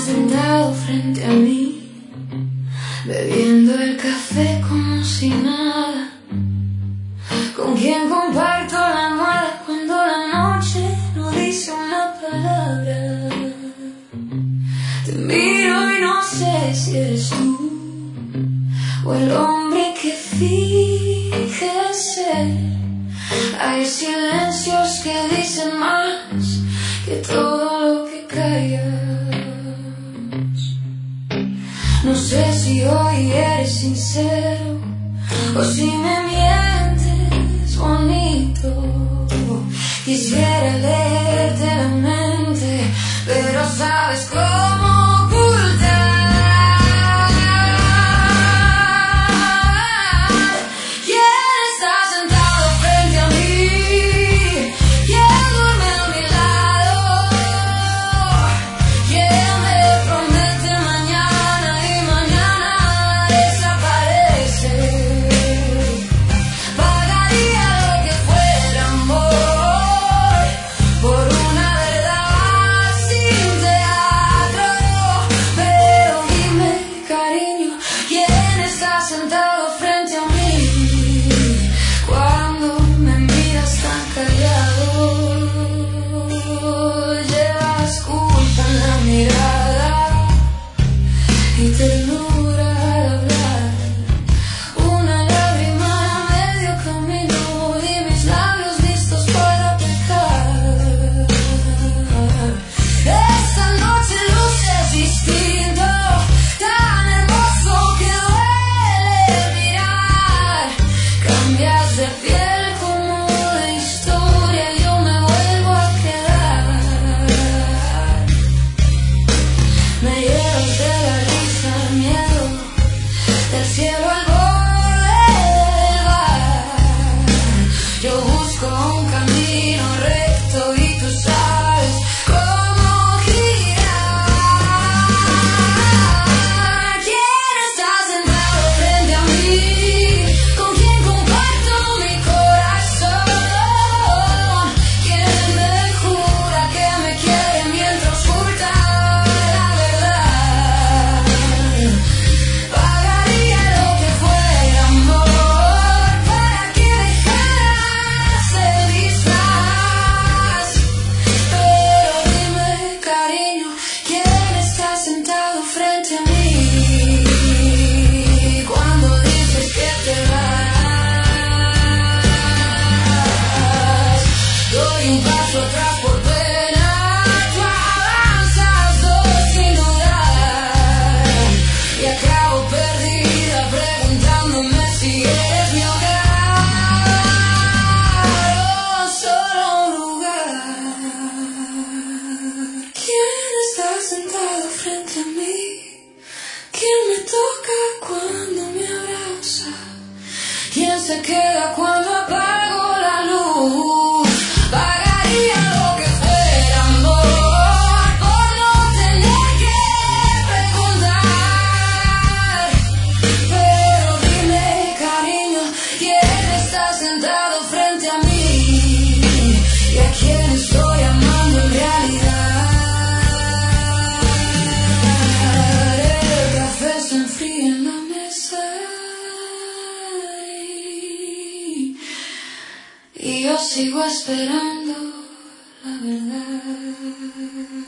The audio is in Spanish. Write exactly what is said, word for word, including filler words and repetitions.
sentado frente a mí, bebiendo el café como si nada, con quien comparto la almohada cuando la noche no dice una palabra. Te miro y no sé si eres tú o el hombre que finge ser. Hay silencios que dicen más que todo lo que callas. No sé si hoy eres sincero o si me mientes bonito. Quisiera leerte la mente, pero sabes cómo ocultar. ¿Quién está sentado frente a mí? ¿Quién duerme a mi lado? ¿Quién me promete mañana y mañana desaparece? Pagaría lo que fuera amor por una verdad sin teatro. Pero dime, cariño, ¿quién está sentado frente a mí cuando me miras tan callado? Llevas culpa en la mirada y ternura al hablar. Una lágrima a medio camino y mis labios listos para pecar. Esta noche luces distinto, tan hermoso que duele mirar. Cambias de piel como de historia y yo me vuelvo a quedar. Me llevas de la risa al miedo, del cielo al borde del bar. Yo busco un camino recto y tú sabes cómo girar. ¿Quién está sentado frente a mí? ¿Con quién comparto mi corazón? ¿Quién me jura que me quiere mientras oculta la verdad? Pagaría lo que fuera amor para que dejaras el disfraz. Pero dime, cariño, ¿quién está sentado frente a mí cuando dices que te vas? Doy un paso atrás por pena, tú avanzas dos sin dudar y acabo perdida preguntándome si eres mi hogar o solo un lugar. ¿Quién está sentado frente a mí? ¿Quién me toca cuando me abraza? ¿Quién se queda cuando apago la luz? Pagaría lo que fuera amor por no tener que preguntar. Pero dime, cariño, ¿quién está sentado frente a mí? ¿Y a quién estoy amando en realidad? El café se enfría en la mesa y yo sigo esperando la verdad.